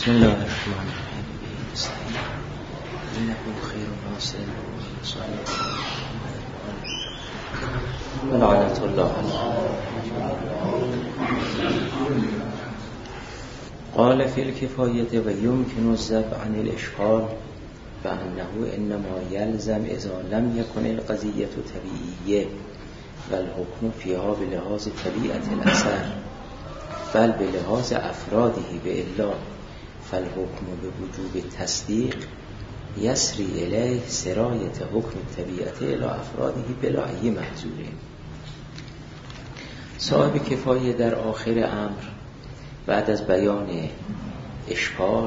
بسم الله الرحمن الرحیم. انه خیر ناصر و لعنت الله علیه. قال فی الکفایة و یمکن الذب عن الاشکال فانه انما یلزم اذا لم یکن القضیة طبیعیه و الحکم فیها بلحاظ طبیعت الاثر بل بلحاظ افراده به الا فالحکم به وجوب تصدیق یسری الیه سرایت حکم طبیعت الی افراده بلا ای محظوره. صاحب کفایه در آخر امر بعد از بیان اشکال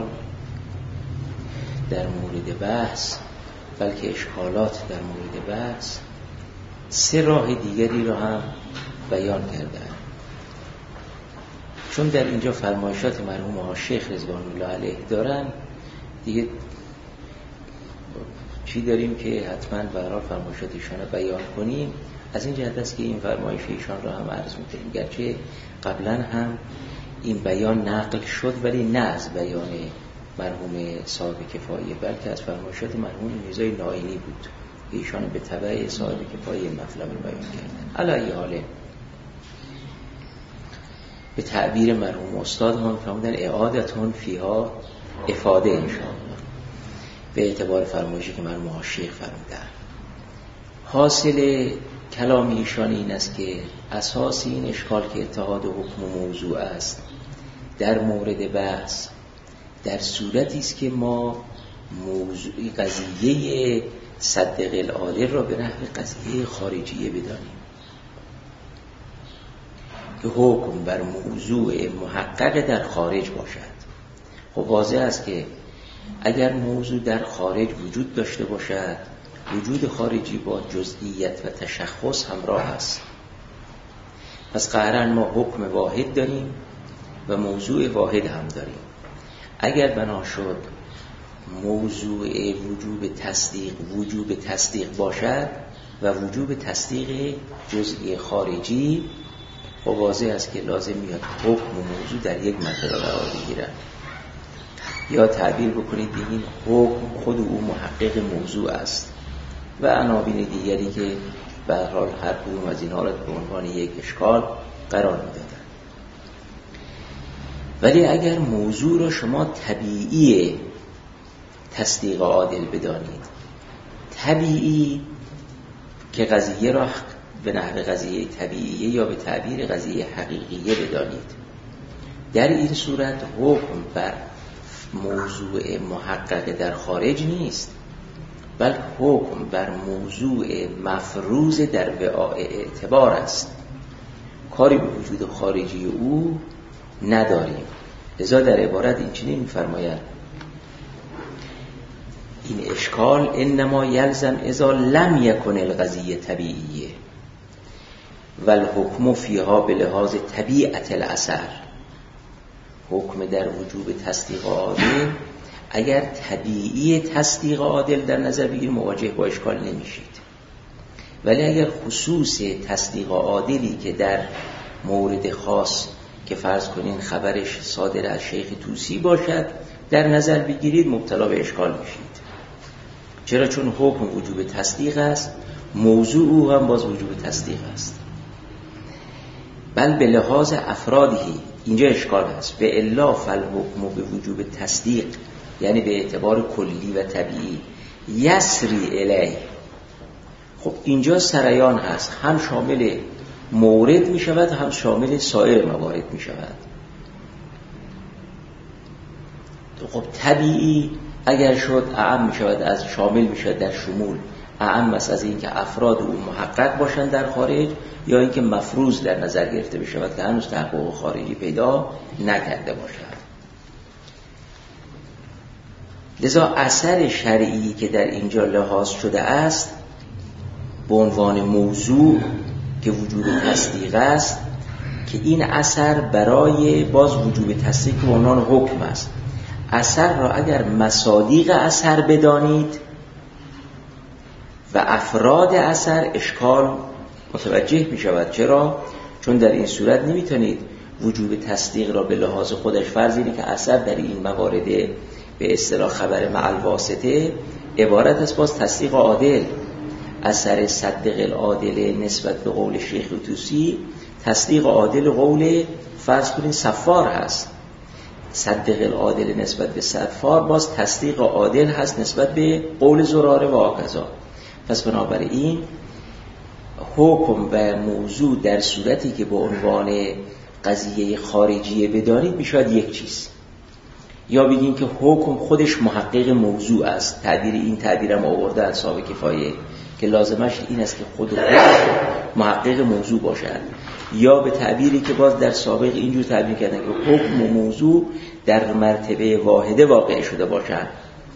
در مورد بحث بلکه اشکالات در مورد بحث سه راه دیگری را هم بیان کردند. چون در اینجا فرمایشات مرحوم آقا شیخ رضوان الله علیه دارن دیگه چی داریم که حتما برای فرمایشات ایشان رو بیان کنیم. از این جهت است که این فرمایش ایشان را هم عرض می‌کنیم، گرچه قبلا هم این بیان نقل شد ولی نه از بیان مرحوم صاحب کفایه بلکه از فرمایشات مرحوم میرزای نائینی بود. ایشان به تبع صاحب کفایه مطلب بیان کردن. علی حاله به تعبیر مرحوم استاد ما فرمودن اعادتون فیها افاده انشاءالله به اعتبار فرمایشی که مرحوم شیخ فرمودن. حاصل کلام ایشان این است که اساس این اشکال که اتحاد حکم و موضوع است در مورد بحث در صورتی است که ما موضوع قضیه صدق العادل را به نحو قضیه خارجیه بدانیم که حکم بر موضوع محقق در خارج باشد. خب واضح است که اگر موضوع در خارج وجود داشته باشد وجود خارجی با جزئیت و تشخص همراه است. پس قطعاً ما حکم واحد داریم و موضوع واحد هم داریم. اگر بنا شد موضوع وجوب تصدیق باشد و وجوب تصدیق جزئی خارجی و واضح است که لازم میاد حکم و موضوع در یک مرتبه قرار بگیرن. یا تعبیر بکنید این حکم خود او محقق موضوع است و عناوین دیگری که به هر حال هر کدوم از اینها را به عنوان یک اشکال قرار میدادن. ولی اگر موضوع را شما طبیعی تصدیق عادل بدانید، طبیعی که قضیه را به نحو قضیه طبیعیه یا به تعبیر قضیه حقیقیه بدانید، در این صورت حکم بر موضوع محقق در خارج نیست بلکه حکم بر موضوع مفروض در وعاء اعتبار است. کاری به وجود خارجی او نداریم. لذا در عبارت این چنین می‌فرمایند این اشکال انما یلزم اذا لم یکن القضیه طبیعیه و الحکم فیها بلحاظ طبیعت الاثر. حکم در وجوب تصدیق عادل اگر طبیعی تصدیق عادل در نظر بگیریم مواجه با اشکال نمیشید، ولی اگر خصوص تصدیق عادلی که در مورد خاص که فرض کنین خبرش صادر از شیخ طوسی باشد در نظر بگیرید مبتلا به اشکال میشید. چرا؟ چون حکم وجوب تصدیق است، موضوع او هم باز وجوب تصدیق است. بل به لحاظ افرادی اینجا اشکال هست. به الا فالحکم به وجوب تصدیق یعنی به اعتبار کلی و طبیعی یسری الیه. خب اینجا سریان هست، هم شامل مورد می شود هم شامل سایر موارد می شود. خب طبیعی اگر شد اعم می شود، از شامل می شود در شمول اعم است از این که افراد او محقق باشند در خارج یا اینکه مفروض در نظر گرفته بشود که هنوز تحقق خارجی پیدا نکرده باشد. لذا اثر شرعی که در اینجا لحاظ شده است به عنوان موضوع که وجوب تصدیق است که این اثر برای باز وجوب تصدیق به عنوان حکم است. اثر را اگر مصادیق اثر بدانید و افراد اثر اشکال متوجه می شود. چرا؟ چون در این صورت نمیتونید وجوب تصدیق را به لحاظ خودش فرض اینه که اثر در این موارد به اصطلاح خبر مع الواسطه عبارت است باز تصدیق عادل. اثر صدق العادل نسبت به قول شیخ طوسی تصدیق عادل قول فرض کنید صفار هست، صدق العادل نسبت به صفار باز تصدیق عادل هست نسبت به قول زراره و آقازا. پس بنابراین حکم و موضوع در صورتی که به عنوان قضیه خارجیه بدانید میشود یک چیز، یا بگیم که حکم خودش محقق موضوع است. تعبیر این تعبیرم آورده اصحاب کفایه که لازمش این است که خود محقق موضوع باشد، یا به تعبیری که باز در سابق اینجور تعبیر کردن که حکم و موضوع در مرتبه واحده واقع شده باشند،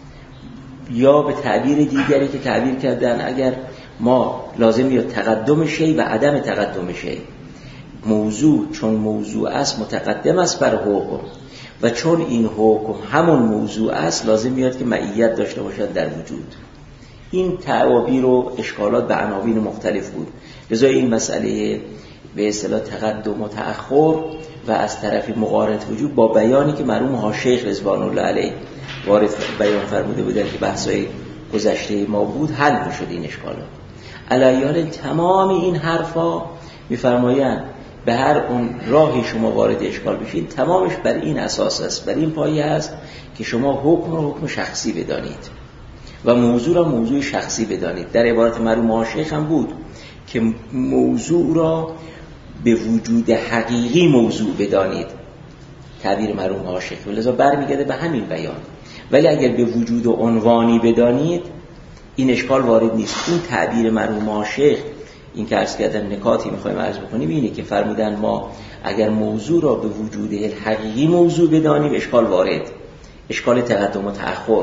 یا به تعبیر دیگری که تعبیر کردن اگر ما لازم یا تقدم شی و عدم تقدم شی، موضوع چون موضوع است متقدم است بر حکم و چون این حکم همون موضوع است لازم میاد که معیت داشته باشد در وجود. این تعابیر و اشکالات به عناوین مختلف بود، لذا این مسئله به اصطلاح تقدم و تأخر و از طرف مقارنت وجود با بیانی که مرحوم ها شیخ رضوان الله علیه وارد بیان فرموده بودن که بحثای گذشته ما بود حل میشد این اشکالات. علیه تمام این حرفا میفرمایند به هر اون راهی شما وارد اشکال بشید تمامش بر این اساس است، بر این پایه است که شما حکم رو حکم شخصی بدانید و موضوع را موضوع شخصی بدانید. در عبارت مرحوم ها شیخ هم بود که موضوع را به وجود حقیقی موضوع بدانید، تعبیر مرحوم ها شیخ، لذا برمیگرده به همین بیان. ولی اگر به وجود و عنوانی بدانید این اشکال وارد نیست. این تعبیر مرحوم ها شیخ، این که عرض کردن نکاتی میخوایم عرض بکنیم اینه که فرمودن ما اگر موضوع را به وجود حقیقی موضوع بدانیم اشکال وارد، اشکال تقدم و تأخر.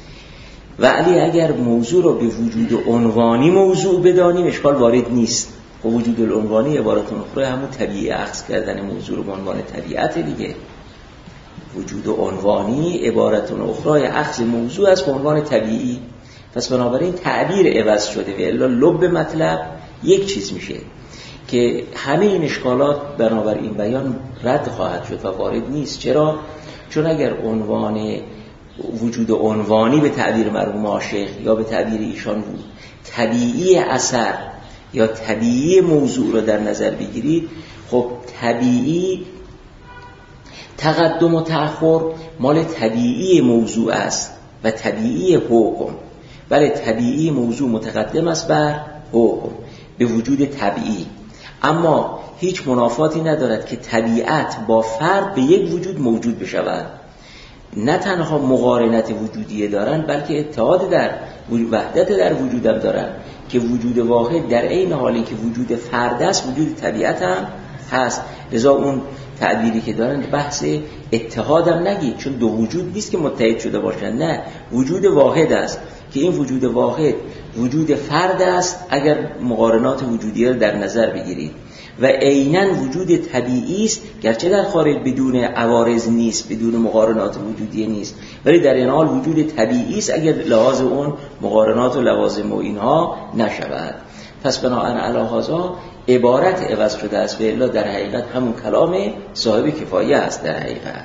ولی اگر موضوع را به وجود عنوانی موضوع بدانیم اشکال وارد نیست. و وجود العنوانی عبارتون اخرى همون طبیعی اخذ کردن موضوع رو به عنوان طبیعت دیگه. وجود عنوانی عبارتون اخرى اخذ موضوع از به عنوان طبیعی. پس بنابراین تعبیر عوض شده و الا لب مطلب یک چیز میشه که همه این اشکالات بنابراین بیان رد خواهد شد و وارد نیست. چرا؟ چون اگر عنوان وجود عنوانی به تعبیر مرحوم عاشق یا به تعبیر ایشان بود طبیعی اثر یا طبیعی موضوع رو در نظر بگیرید، خب طبیعی تقدم و تأخر مال طبیعی موضوع است و طبیعی حکم. بله طبیعی موضوع متقدم است بر حکم به وجود طبیعی، اما هیچ منافاتی ندارد که طبیعت با فرد به یک وجود موجود بشود. نه تنها مقارنت وجودیه دارن بلکه اتحاد در وحدت در وجودم دارن که وجود واحد در عین حالی که وجود فرد است وجود طبیعت هم هست. لذا اون تعبیری که دارن بحث اتحاد هم نگید، چون دو وجود نیست که متحد شده باشن، نه وجود واحد است که این وجود واحد وجود فرد است اگر مقارنات وجودیه رو در نظر بگیرید و عیناً وجود طبیعی است، گرچه در خارج بدون عوارض نیست، بدون مقارنات وجودیه نیست، ولی در این حال وجود طبیعی است اگر لحاظ اون مقارنات و لوازم و اینها نشود. پس بناهن علی هذا عبارت عوض شده است و الا در حقیقت همون کلام صاحب کفایه است در حقیقت.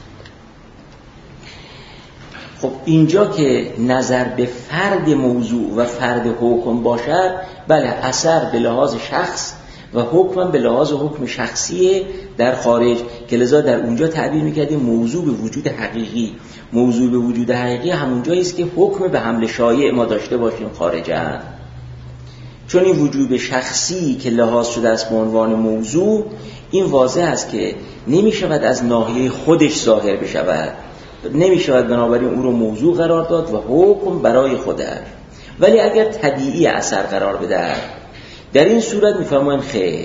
خب اینجا که نظر به فرد موضوع و فرد حکم باشد، بله اثر به لحاظ شخص و حکم به لحاظ حکم شخصی در خارج که لذا در اونجا تعبیر میکردیم موضوع به وجود حقیقی. موضوع به وجود حقیقی همون جایی است که حکم به حمل شایع ما داشته باشیم خارجاً، چون این وجود شخصی که لحاظ شده است به عنوان موضوع این واضح است که نمیشود از ناحیه خودش ظاهر بشود، نمیشود بنابراین او رو موضوع قرار داد و حکم برای خودش. ولی اگر طبیعی اثر قرار بده در این صورت میفهمن خیر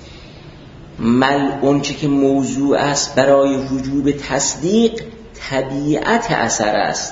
اون چه که موضوع است برای وجوب تصدیق طبیعت اثر است.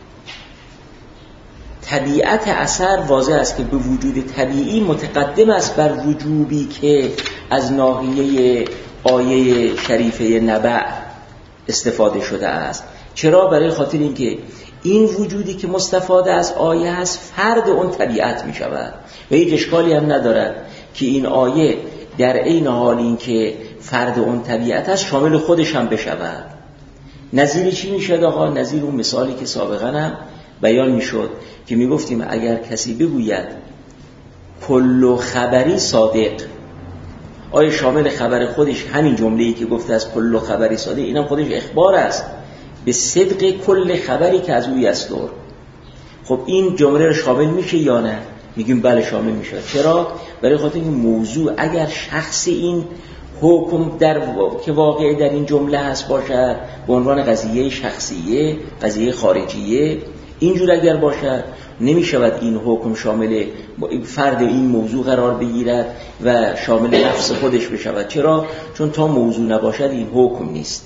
طبیعت اثر واضح است که به وجود طبیعی متقدم است بر وجوبی که از ناحیه آیه شریفه نبع استفاده شده است. چرا؟ برای خاطر اینکه این وجودی که مستفاده از آیه است فرد اون طبیعت می شود و هیچ اشکالی هم ندارد که این آیه در عین حال این که فرد اون طبیعت است شامل خودش هم بشود. نظیر چی میشد آقا؟ نظیر اون مثالی که سابقا هم بیان میشد که میگفتیم اگر کسی بگوید کل خبری صادق، آیا شامل خبر خودش همین جمله‌ای که گفته از کل خبری صادق، اینم خودش اخبار است به صدق کل خبری که از او یصدر. خب این جمله رو شامل میشه یا نه؟ میگیم بله شامل میشه. چرا؟ برای خاطر این موضوع اگر شخص این حکم که واقع در این جمله هست باشد به عنوان قضیه شخصیه، قضیه خارجیه، اینجور اگر باشد نمیشود این حکم شامل فرد این موضوع قرار بگیرد و شامل نفس خودش بشود. چرا؟ چون تا موضوع نباشد این حکم نیست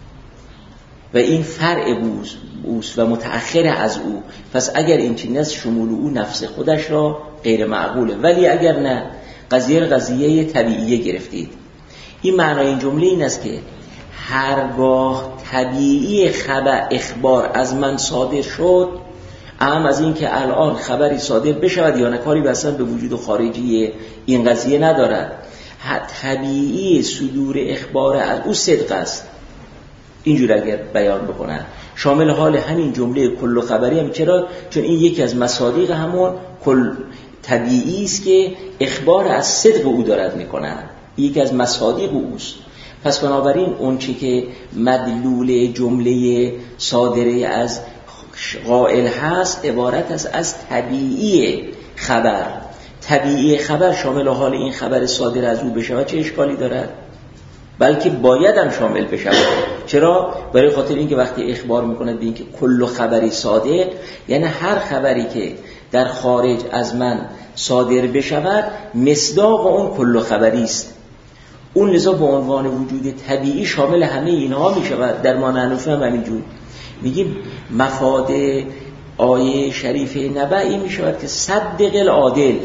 و این فرع اوست و متأخر از او. پس اگر این چیز است شمول او نفس خودش را غیر معقوله. ولی اگر نه قضیه طبیعیه گرفتید. این معنای این جمله این است که هرگاه طبیعی اخبار از من صادر شد، اهم از این که الان خبری صادر بشود یا نه کاری بسن به وجود و خارجی این قضیه ندارد. طبیعی صدور اخبار از او صدق است. اینجور اگر بیان بکنن شامل حال همین جمله کل خبری هم. چرا؟ چون این یکی از مصادیق همون کل طبیعی است که اخبار از صدق او دارد میکنن، یکی از مصادیق اوست. پس بنابراین اون چی که مدلول جمله صادره از قائل هست عبارت است از طبیعی خبر. طبیعی خبر شامل حال این خبر صادر از او بشود چه اشکالی دارد؟ بلکه باید هم شامل بشود. چرا؟ برای خاطر اینکه وقتی اخبار میکنه به اینکه کل خبری صادق، یعنی هر خبری که در خارج از من صادر بشود مصداق اون کل خبری است. اون لذا به عنوان وجود طبیعی شامل همه اینها میشود. در ما نحنفی هم همینجور میگیم مفاد آیه شریف نبعی میشود که صدق العادل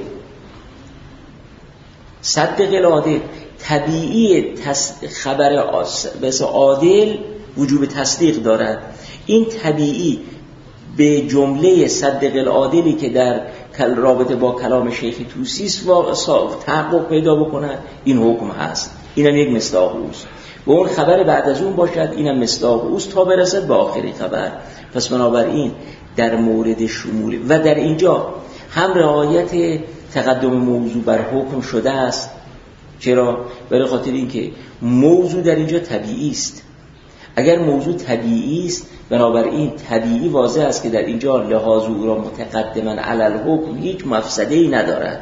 طبیعی خبر بس عادل وجوب تصدیق دارد. این طبیعی به جمله صدق العادلی که در رابطه با کلام شیخ طوسی است تحقق پیدا بکنه، این حکم هست. اینم یک مصداق اوست. و اون خبر بعد از اون باشد، اینم مصداق اوست تا برسد به آخری خبر. پس بنابراین در مورد شمول و در اینجا هم رعایت تقدم موضوع بر حکم شده است. چرا؟ برای خاطر اینکه موضوع در اینجا طبیعی است. اگر موضوع طبیعی است بنابراین طبیعی واضح است که در اینجا لحاظ او را متقدما علی الحکم هیچ مفسده‌ای ندارد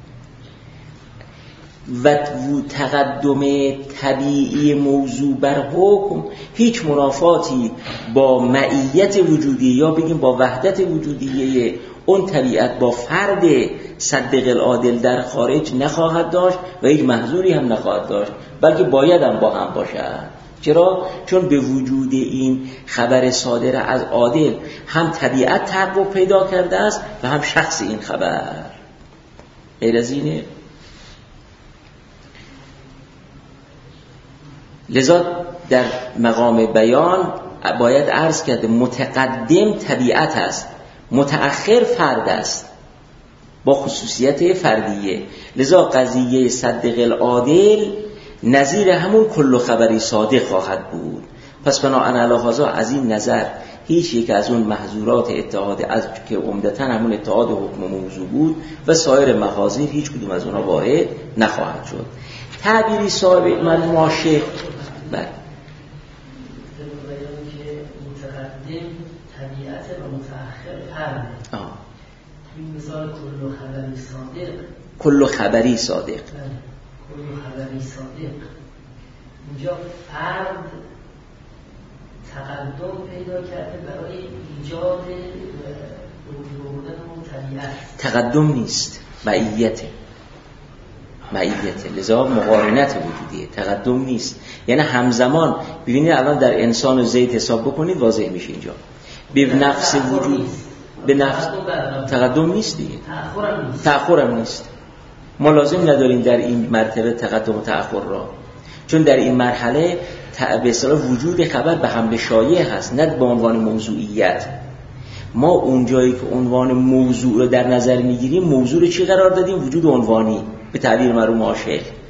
و تقدم طبیعی موضوع بر حکم هیچ منافاتی با معیت وجودی یا بگیم با وحدت وجودیه اون طبیعت با فرد صدق العادل در خارج نخواهد داشت و هیچ محظوری هم نخواهد داشت، بلکه باید هم با هم باشد. چرا؟ چون به وجود این خبر صادر از عادل هم طبیعت تحقق پیدا کرده است و هم شخص این خبر. غیر از اینه. لذا در مقام بیان باید عرض کرده متقدم طبیعت است، متأخر فرد است با خصوصیت فردیه. لذا قضیه صدق العادل نظیر همون کل خبری صادق خواهد بود. پس بناهن علی هذا از این نظر هیچ یک از اون محظورات اتحاد از که عمدتاً همون اتحاد حکم موضوع بود و سایر محاذیر هیچ کدوم از اونها واحد نخواهد شد. تعبیری صاحب من ماشه بله متقدم طبیعت و متأخر فرد. این مثال کل خبری صادق اینجا فرد تقدم پیدا کرده برای ایجاد وجود اون طبیعت. تقدم نیست، معیته. لذا مقارنت وجودیه، تقدم نیست. یعنی همزمان ببینید الان در انسان و زید حساب بکنید واضح میشه اینجا به نفس وجود به نفس تقدم نیست دیگه، تأخرم نیست. ما لازم نداریم در این مرتبه تقدم و تأخر را، چون در این مرحله به اصطلاح وجود خبر به حمل شایع هست، نه به عنوان موضوعیت. ما اون جایی که عنوان موضوع رو در نظر میگیریم موضوع رو چی قرار دادیم؟ وجود عنوانی به تعبیر مرحوم عاشق.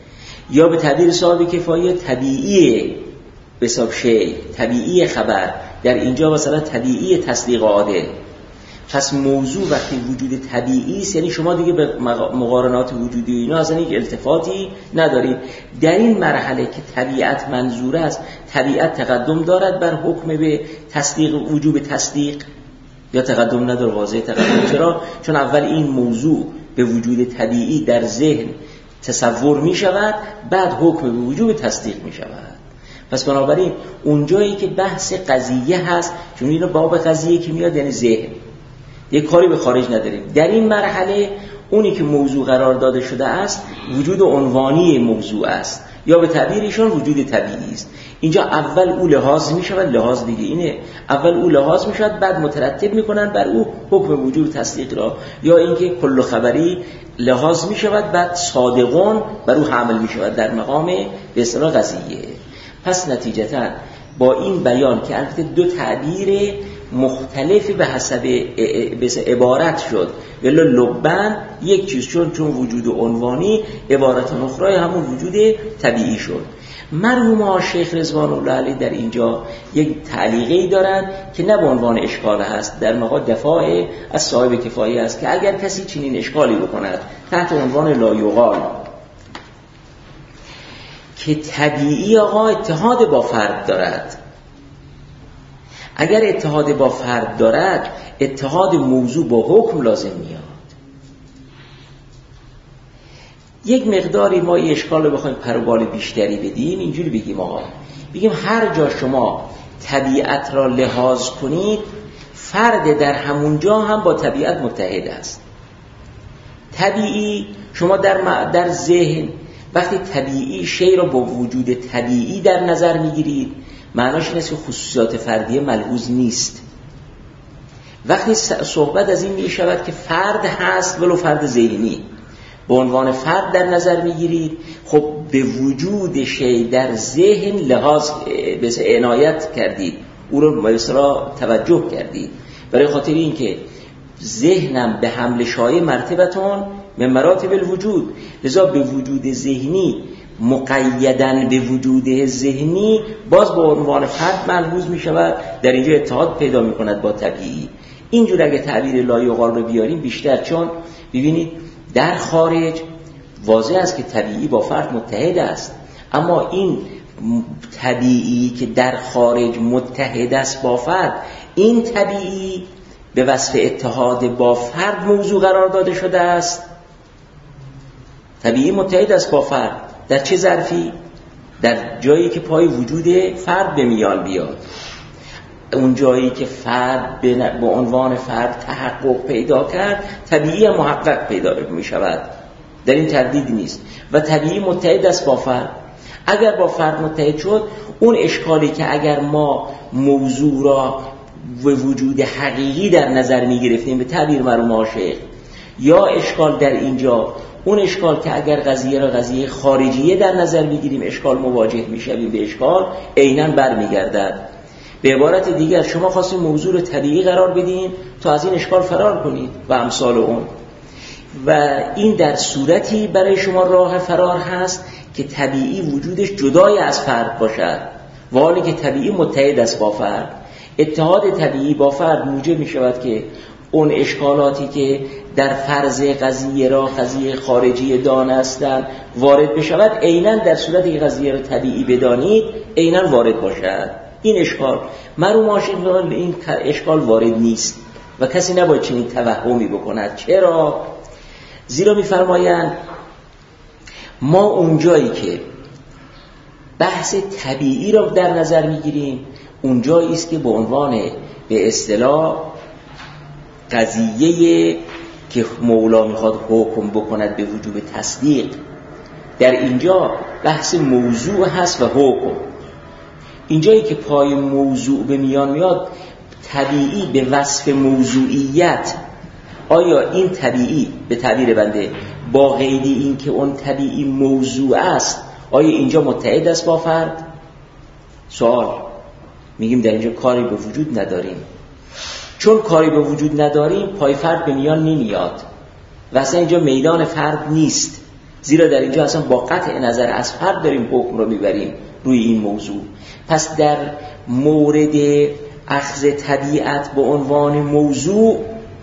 یا به تعبیر صاحب کفایه طبیعی به حساب شی، طبیعی خبر، در اینجا مثلا طبیعی تصدیق عاده. پس موضوع وقتی وجود طبیعی است، یعنی شما دیگه به مقارنات وجودی و اینا اصلا هیچ التفاتی ندارید. در این مرحله که طبیعت منظور است، طبیعت تقدم دارد بر حکم به تصدیق، وجوب تصدیق، یا تقدم نداره؟ واضح تقدم. چرا؟ چون اول این موضوع به وجود طبیعی در ذهن تصور می شود، بعد حکم به وجوب تصدیق می شود. پس بنابراین اونجایی که بحث قضیه هست، چون این باب قضیه که میاد یعنی ذهن، یک کاری به خارج نداریم. در این مرحله اونی که موضوع قرار داده شده است وجود عنوانی موضوع است، یا به تعبیر ایشان وجود طبیعی است. اینجا اول او لحاظ می شود، لحاظ دیگه اینه، اول او لحاظ می شود، بعد مترتب می کنن بر او حکم وجود تصدیق را، یا اینکه کل خبری لحاظ می شود، بعد صادقون بر او حمل می شود در مقام به اصطلاح قضیه. پس نتیجتا با این بیان که البته دو تعبیر مختلفی به حسب عبارت شد، ولی لبن یک چیز، چون وجود عنوانی عبارت اخرى همون وجود طبیعی شد. مرحوم شیخ رضوان الله علیه در اینجا یک تعلیقی دارند که نه به عنوان اشکال هست، در مقام دفاع از صاحب کفایه است که اگر کسی چنین اشکالی بکند تحت عنوان لا یقال که طبیعی آقا اتحاد با فرد دارد، اگر اتحاد با فرد دارد اتحاد موضوع با حکم لازم میاد. یک مقداری ما این اشکال رو بخوایم پروبال بیشتری بدیم، اینجوری بگیم آقا، بگیم هر جا شما طبیعت را لحاظ کنید، فرد در همون جا هم با طبیعت متحد است. طبیعی شما در ذهن وقتی طبیعی شی را با وجود طبیعی در نظر میگیرید، معناش این است که خصوصیات فردی ملحوظ نیست. وقتی صحبت از این می شود که فرد هست ولو فرد ذهنی، به عنوان فرد در نظر میگیرید، خب به وجود شی در ذهن لحاظ به عنایت کردید، او رو به اصطلاح توجه کردید، برای خاطر این که ذهنم به حمل شایع مرتبتون من مراتب الوجود، لذا به وجود ذهنی مقیدن به وجود ذهنی باز با عنوان فرد ملحوظ می شود، در اینجا اتحاد پیدا می کند با طبیعی. اینجور اگه تعبیر لا یقال رو بیاریم بیشتر، چون ببینید در خارج واضح است که طبیعی با فرد متحد است، اما این طبیعی که در خارج متحد است با فرد، این طبیعی به وصف اتحاد با فرد موضوع قرار داده شده است. طبیعی متحد است با فرد در چه ظرفی؟ در جایی که پای وجود فرد به میان بیاد. اون جایی که فرد به عنوان فرد تحقق پیدا کرد، طبیعی محقق پیدا می شود، در این تردید نیست، و طبیعی متحد است با فرد. اگر با فرد متحد شد، اون اشکالی که اگر ما موضوع را و وجود حقیقی در نظر می گرفتیم به تعبیر مرحوم شیخ، یا اشکال در اینجا اون اشکال که اگر قضیه را قضیه خارجیه در نظر بگیریم اشکال مواجه میشویم به اشکال، عیناً برمیگردد. به عبارت دیگر شما خواستید موضوع رو طبیعی قرار بدین تا از این اشکال فرار کنید و امثال اون، و این در صورتی برای شما راه فرار هست که طبیعی وجودش جدای از فرد باشد، و حالی که طبیعی متحد است با فرد. اتحاد طبیعی با فرد موجب می شود که اون اشکالاتی که در فرض قضیه را قضیه خارجی دانستن وارد بشود، عیناً در صورتی که قضیه را طبیعی بدانید عیناً وارد باشد. این اشکال مرحوم عاشق این اشکال وارد نیست و کسی نباید چنین توهمی بکند. چرا؟ زیرا می‌فرمایند ما اونجایی که بحث طبیعی را در نظر می‌گیریم، اونجایی است که به عنوان به اصطلاح قضیه که مولا میخواد حکم بکند به وجوب تصدیق، در اینجا بحث موضوع هست و حکم. اینجایی که پای موضوع به میان میاد، طبیعی به وصف موضوعیت، آیا این طبیعی به تعبیر بنده با قید این که اون طبیعی موضوع است، آیا اینجا متحد است با فرد؟ سوال. میگیم در اینجا کاری به وجود نداریم. چون کاری به وجود نداریم، پای فرد به میان نمیاد و اصلا اینجا میدان فرد نیست. زیرا در اینجا اصلا با قطع نظر از فرد داریم حکم رو میبریم روی این موضوع. پس در مورد اخذ طبیعت به عنوان موضوع،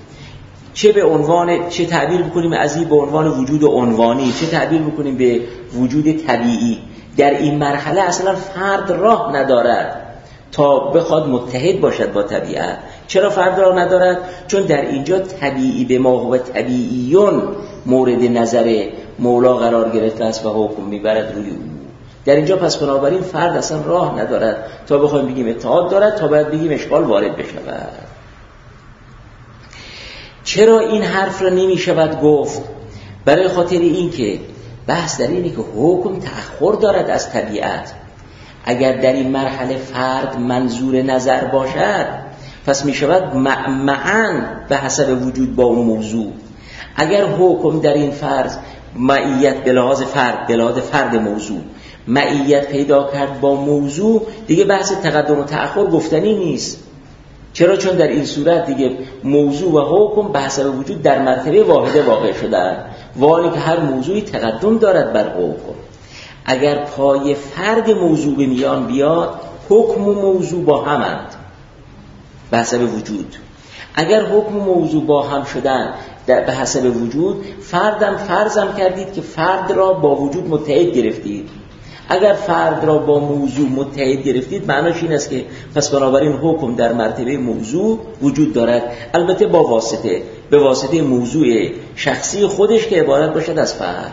چه تعبیر بکنیم از این به عنوان وجود عنوانی، چه تعبیر بکنیم به وجود طبیعی، در این مرحله اصلا فرد راه ندارد تا بخواد متحد باشد با طبیعت. چرا فرد راه ندارد؟ چون در اینجا طبیعی به ما هو طبیعیون مورد نظر مولا قرار گرفته است و حکم میبرد روی او. در اینجا پس بنابراین فرد اصلا راه ندارد تا بخوایم بگیم اتحاد دارد، تا باید بگیم اشکال وارد بشود. چرا این حرف را نمی شود گفت؟ برای خاطر این که بحث در اینه که حکم تأخر دارد از طبیعت. اگر در این مرحله فرد منظور نظر باشد پس می شود معاً به حسب وجود با اون موضوع. اگر حکم در این فرض معیت به لحاظ فرد موضوع معیت پیدا کرد با موضوع، دیگه بحث تقدم و تأخر گفتنی نیست. چرا؟ چون در این صورت دیگه موضوع و حکم به حسب وجود در مرتبه واحده واقع شدن، ولی که هر موضوعی تقدم دارد بر حکم. اگر پای فرد موضوع به میان بیاد، حکم و موضوع با همند به حسب وجود. اگر حکم و موضوع با هم شدن به حسب وجود، فرضم کردید که فرد را با وجود متحد گرفتید. اگر فرد را با موضوع متحد گرفتید، معناش این است که پس بنابراین حکم در مرتبه موضوع وجود دارد، البته به واسطه موضوع شخصی خودش که عبارت باشد از فرد،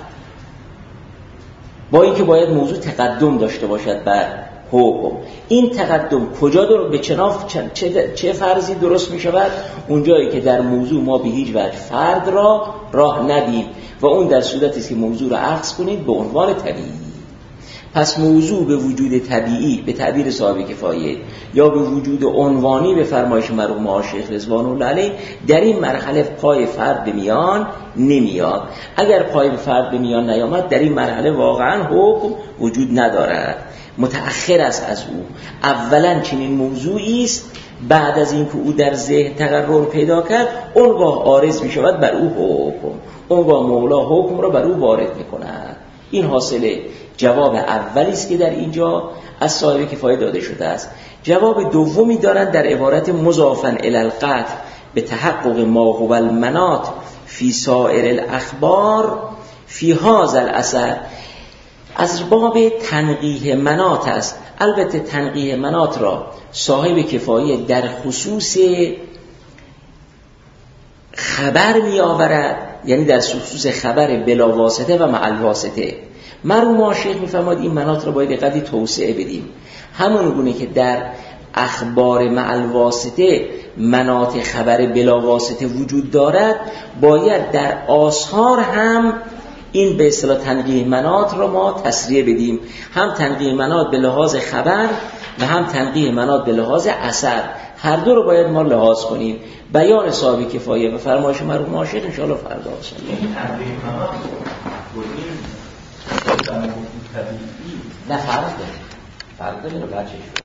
با اینکه باید موضوع تقدم داشته باشد بر حکم. این تقدم کجا به چه فرضی درست می شود؟ اونجایی که در موضوع ما به هیچ وجه فرد را راه ندیم و اون در صورتی که موضوع را اخذ کنید به عنوان طبیعی. پس موضوع به وجود طبیعی به تعبیر صاحب کفایه یا به وجود عنوانی به فرمایش مرحوم شیخ رضوان الله علیه در این مرحله پای فرد به میان نمیاد. اگر پای فرد به میان نیامد، در این مرحله واقعا حکم وجود ندارد، متأخر است از او. اولا چنین موضوعی است، بعد از این که او در ذهن تقرر پیدا کرد، اونگاه عارض می شود بر او حکم، اونگاه مولا حکم را بر او وارد می کند. این حاصل جواب اولی است که در اینجا از صاحب کفایه داده شده است. جواب دومی دارند در عبارت مضافاً الی القطع به تحقق ما هو المناط فی سائر الاخبار فی هذا الاثر، از باب تنقیح مناط است. البته تنقیح مناط را صاحب کفایه در خصوص خبر می آورد، یعنی در خصوص خبر بلا واسطه و مع الواسطه. مرحوم شیخ می‌فرماید این مناط را باید قدری توسعه بدیم، همون گونه که در اخبار مع الواسطه مناط خبر بلا واسطه وجود دارد، باید در آثار هم این به اصطلاح تنقیح مناط را ما تصریح بدیم، هم تنقیح مناط به لحاظ خبر و هم تنقیح مناط به لحاظ اثر، هر دو رو باید ما لحاظ کنیم. بیان صاحب کفایه و فرمایش مرحوم شیخ ان شاء الله فردا است. تنقیح مناط نه فرق داره، فرق داره بچه‌ش